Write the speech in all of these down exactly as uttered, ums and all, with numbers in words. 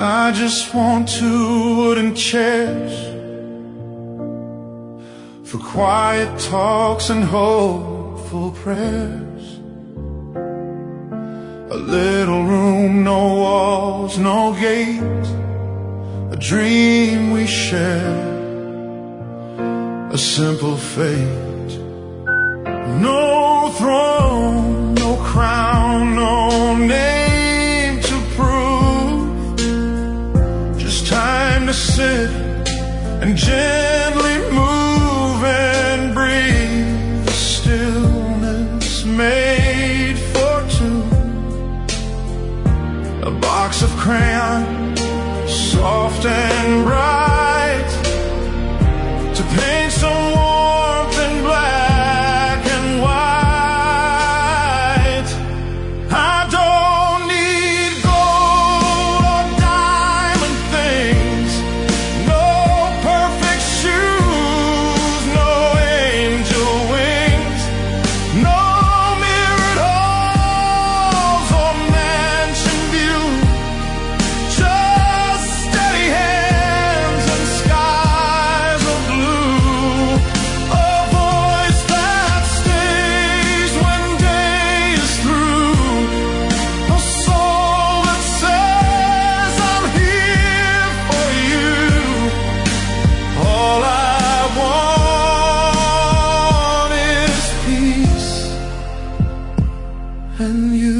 I just want two wooden chairs for quiet talks and hopeful prayers. A little room, no walls, no gates, a dream we share, a simple fate. No throne, no crown, no name to prove, just time to sit and gently move and breathe. The stillness made for two. A box of crayons, soft and bright, to paint some warmth in black and white. I don't need gold or diamond things, no perfect shoes, no angel wings, no mirrored halls or mansion view, just steady hands and skies of blue. A voice that stays when day is through, a soul that says I'm here for you. All I want is peace and you.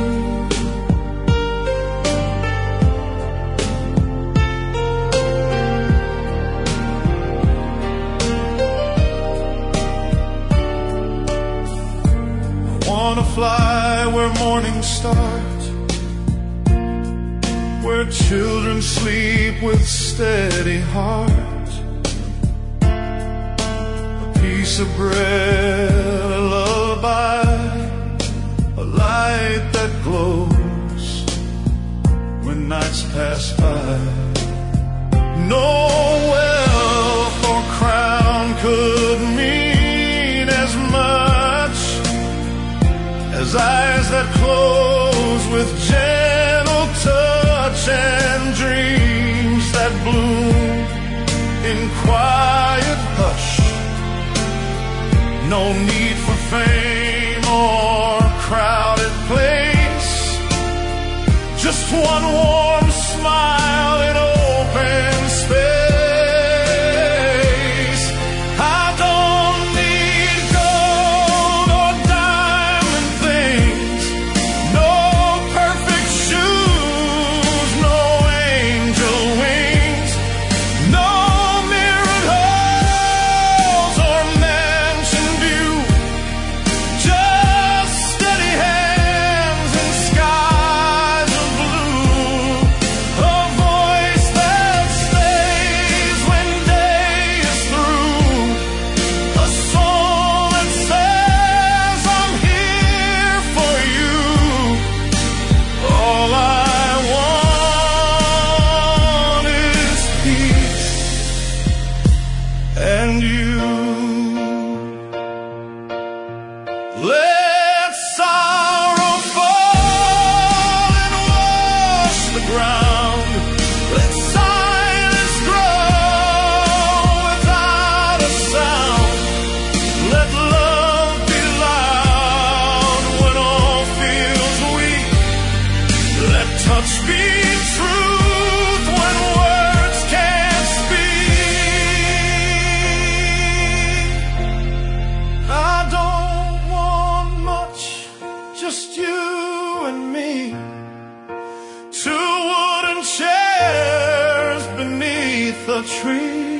Wanna fly where mornings start, where children sleep with steady heart. A piece of bread, a lullaby, a light that glows when nights pass by. No wealth or crown could mean as much as eyes that close with gentle touch and dreams that bloom in quiet hush. No need for fame or crowded place, just one warm smile in open space. I don't need gold or diamond things, no perfect shoes, no angel wings, no mirrored halls or mansion view, just steady hands and skies of blue. A voice that stays when day is through, a soul that says I'm here for you. All I want is peace and you. Let sorrow fall and wash the ground. Let silence grow without a sound. Let love be loud when all feels weak. Let touch be truth when words can't speak. I don't want much, just you and me. Two wooden chairs beneath a tree.